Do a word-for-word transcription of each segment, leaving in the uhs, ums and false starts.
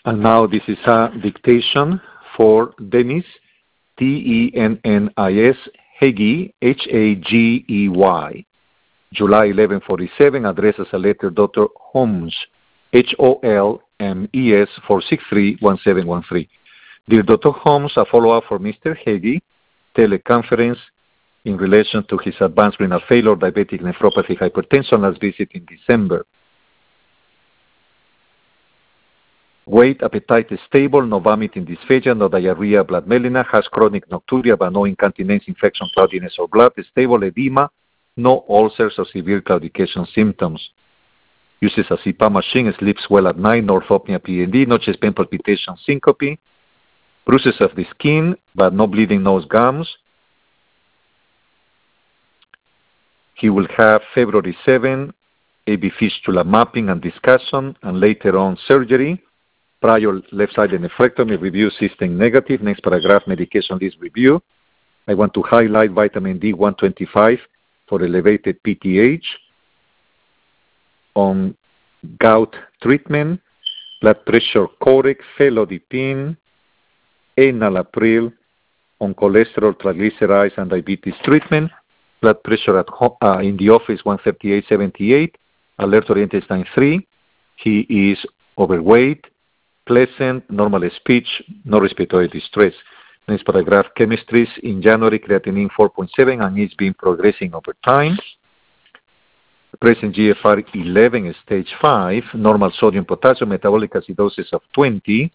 And now this is a dictation for Dennis, T E N N I S, Hagee, H A G E Y. July eleven forty-seven, address as a letter Doctor Holmes, H O L M E S, four six three, one seven one three. Dear Doctor Holmes, a follow-up for Mister Hagee, teleconference in relation to his advanced renal failure, diabetic nephropathy, hypertension, last visit in December. Weight, appetite is stable, no vomiting, dysphagia, no diarrhea, blood melena, has chronic nocturia, but no incontinence, infection, cloudiness, or blood, stable edema, no ulcers or severe claudication symptoms. Uses a C PAP machine, sleeps well at night, no orthopnea, P N D, no chest pain, palpitation, syncope, bruises of the skin, but no bleeding nose, gums. He will have February seventh, A B fistula mapping and discussion, and later on surgery. Prior left-sided nephrectomy, review system negative. Next paragraph, medication list review. I want to highlight vitamin D one twenty-five for elevated P T H. On gout treatment, blood pressure correct, felodipine, enalapril. On cholesterol, triglycerides, and diabetes treatment. Blood pressure at home, uh, in the office one thirty-eight seventy-eight. Alert oriented sign three. He is overweight. Pleasant, normal speech, no respiratory distress. Next paragraph, chemistries in January, creatinine four point seven, and it's been progressing over time. Present G F R eleven is stage five, normal sodium potassium, metabolic acidosis of twenty.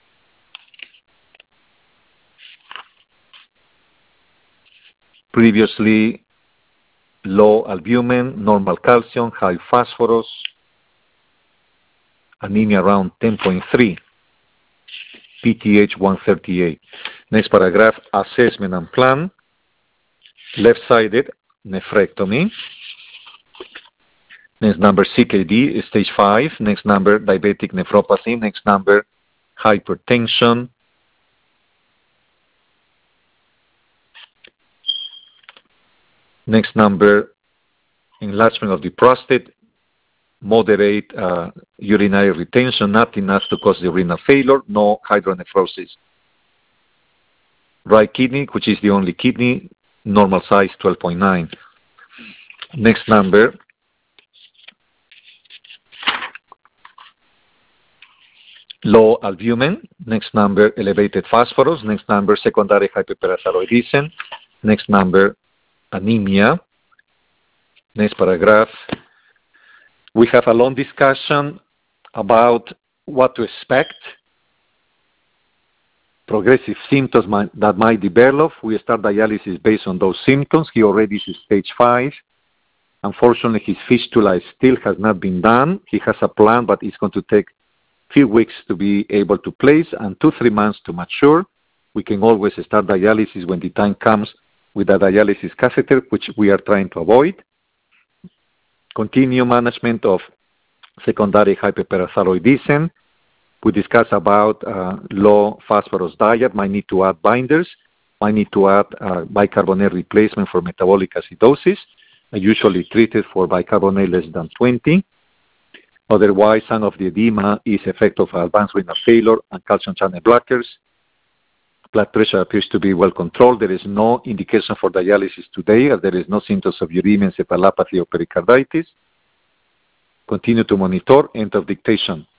Previously, low albumin, normal calcium, high phosphorus, anemia around ten point three, P T H one thirty-eight. Next paragraph, assessment and plan. Left-sided nephrectomy. Next number, C K D, stage five. Next number, diabetic nephropathy. Next number, hypertension. Next number, enlargement of the prostate. Moderate uh, urinary retention, not enough to cause the renal failure, no hydronephrosis. Right kidney, which is the only kidney, normal size twelve point nine. Next number, low albumin. Next number, elevated phosphorus. Next number, secondary hyperparathyroidism. Next number, anemia. Next paragraph. We have a long discussion about what to expect, progressive symptoms might, that might develop. We start dialysis based on those symptoms. He already is stage five. Unfortunately, his fistula still has not been done. He has a plan, but it's going to take a few weeks to be able to place and two, three months to mature. We can always start dialysis when the time comes with a dialysis catheter, which we are trying to avoid. Continue management of secondary hyperparathyroidism. We discussed about uh, low phosphorus diet, might need to add binders, might need to add uh, bicarbonate replacement for metabolic acidosis, I usually treated for bicarbonate less than twenty. Otherwise, some of the edema is effect of advanced renal failure and calcium channel blockers. Blood pressure appears to be well controlled. There is no indication for dialysis today, as there is no symptoms of uremia, encephalopathy, or pericarditis. Continue to monitor. End of dictation.